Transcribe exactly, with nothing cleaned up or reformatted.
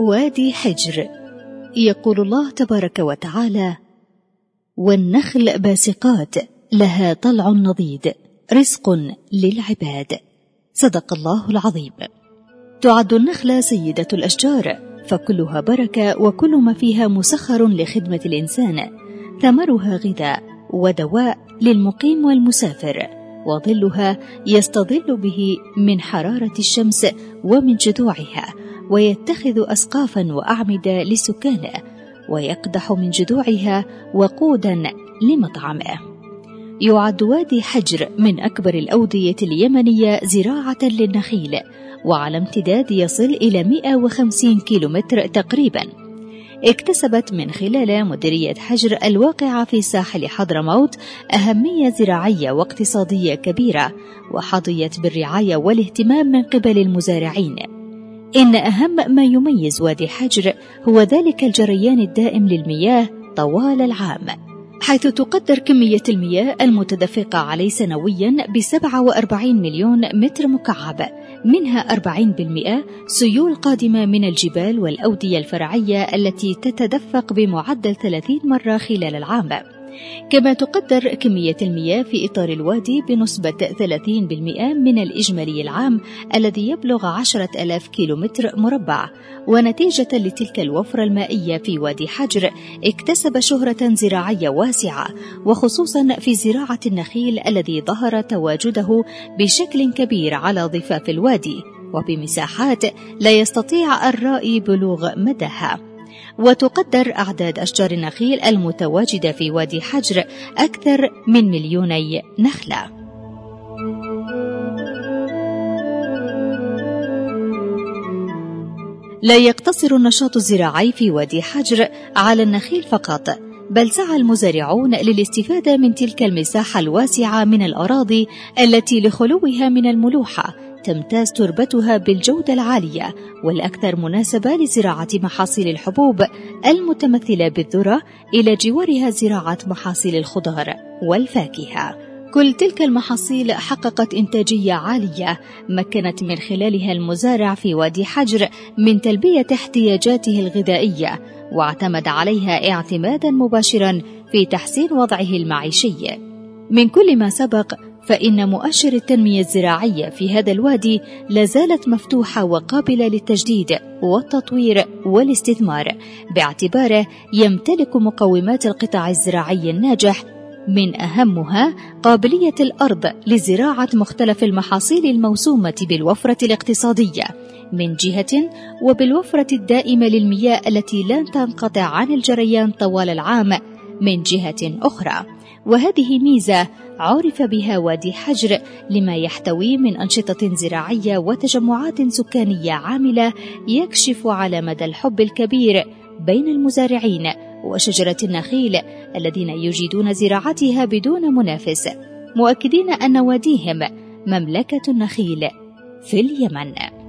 وادي حجر. يقول الله تبارك وتعالى: والنخل باسقات لها طلع نضيد رزق للعباد. صدق الله العظيم. تعد النخلة سيدة الأشجار، فكلها بركة وكل ما فيها مسخر لخدمة الإنسان. ثمرها غذاء ودواء للمقيم والمسافر، وظلها يستظل به من حرارة الشمس ومن جذوعها، ويتخذ أسقافا وأعمدة لسكانه، ويقدح من جذوعها وقودا لمطعمه. يعد وادي حجر من أكبر الأودية اليمنية زراعة للنخيل، وعلى امتداد يصل إلى مئة وخمسين كيلومتر تقريبا. اكتسبت من خلال مديرية حجر الواقعة في ساحل حضرموت أهمية زراعية واقتصادية كبيرة، وحظيت بالرعاية والاهتمام من قبل المزارعين. إن أهم ما يميز وادي حجر هو ذلك الجريان الدائم للمياه طوال العام، حيث تقدر كمية المياه المتدفقة عليه سنويا بسبعة وأربعين مليون متر مكعب، منها أربعين بالمئة سيول قادمة من الجبال والأودية الفرعية التي تتدفق بمعدل ثلاثين مرة خلال العام. كما تقدر كمية المياه في إطار الوادي بنسبة ثلاثين بالمئة من الإجمالي العام الذي يبلغ عشرة آلاف كيلومتر مربع. ونتيجة لتلك الوفرة المائية في وادي حجر اكتسب شهرة زراعية واسعة، وخصوصا في زراعة النخيل الذي ظهر تواجده بشكل كبير على ضفاف الوادي وبمساحات لا يستطيع الرائي بلوغ مداها. وتقدر أعداد أشجار النخيل المتواجدة في وادي حجر أكثر من مليوني نخلة. لا يقتصر النشاط الزراعي في وادي حجر على النخيل فقط، بل سعى المزارعون للاستفادة من تلك المساحة الواسعة من الأراضي التي لخلوها من الملوحة تمتاز تربتها بالجودة العالية والأكثر مناسبة لزراعة محاصيل الحبوب المتمثلة بالذرة، إلى جوارها زراعة محاصيل الخضار والفاكهة. كل تلك المحاصيل حققت إنتاجية عالية مكنت من خلالها المزارع في وادي حجر من تلبية احتياجاته الغذائية، واعتمد عليها اعتمادا مباشرا في تحسين وضعه المعيشي. من كل ما سبق، فإن مؤشر التنمية الزراعية في هذا الوادي لازالت مفتوحة وقابلة للتجديد والتطوير والاستثمار، باعتباره يمتلك مقومات القطاع الزراعي الناجح، من أهمها قابلية الأرض لزراعة مختلف المحاصيل الموسومة بالوفرة الاقتصادية من جهة، وبالوفرة الدائمة للمياه التي لا تنقطع عن الجريان طوال العام من جهة أخرى. وهذه ميزة عرف بها وادي حجر لما يحتوي من أنشطة زراعية وتجمعات سكانية عاملة، يكشف على مدى الحب الكبير بين المزارعين وشجرة النخيل الذين يجيدون زراعتها بدون منافس، مؤكدين أن واديهم مملكة النخيل في اليمن.